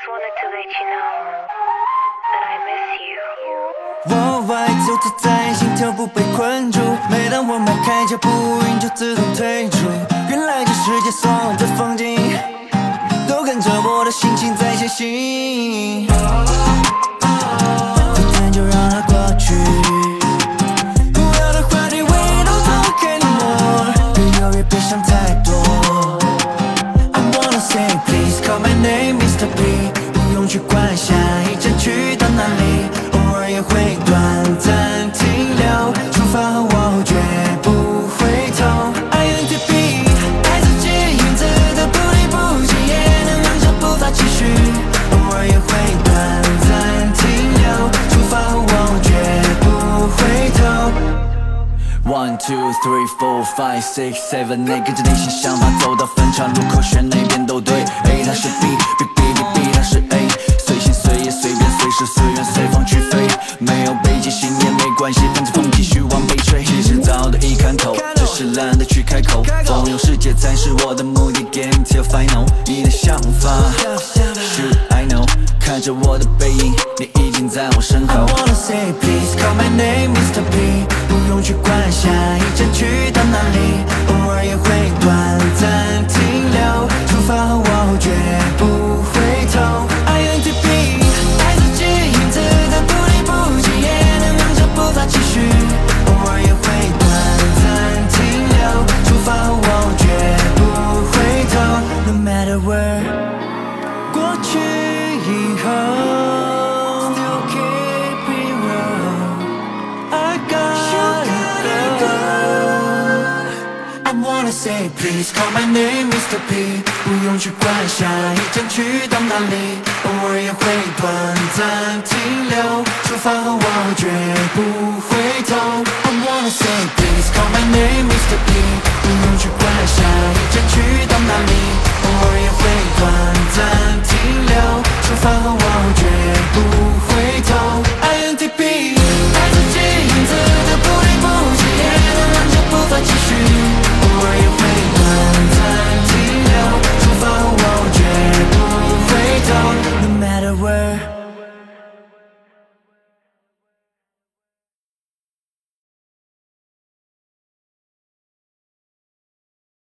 just wanted to let you know that I miss you. 我爱就自在，心跳不被困住。每当我迈开脚步，云就自动退出。原来这世界所有的风景，都跟着我的心情在前行。不谈就让它过去，不要的话题我也都做给你more。越犹豫别想太多。I wanna say please call my name Mr. B， 不用去管下一站去到哪里，偶尔也会短暂停留，出发后我绝不回头。INTP， 爱自己影子的不离不弃，也能让这步伐继续，偶尔也会短暂停留，出发后我绝不回头。1 2 3 4 5 6 7， 那跟着内心想法走到分岔路口，选哪边都对。A 它是 B，B 它是 A， 随心随意随便随时随缘随风去飞，没有北极星也没关系，反正风继续往北吹。其实早都已看透，只是懒得去开口。风游世界才是我的目的 ，Game till final。你的想法 ，Should I know？ 看着我的背影，你已经在我身后。I wanna say please call my name Mr. B， 不用去管下一站去到哪里，偶尔也会短暂停留，出发后我绝不回头。INTP， 爱自己影子的不离不弃，也能让这步伐继续，偶尔也会短暂停留，出发后我绝不回头。No matter where， 过去以后 ，Still keep it real，I gotta go。I wanna say please call my name Mr. P， 不用去管下一站去到哪里，偶尔也会短暂停留，出发后我绝不回头。I wanna say please call my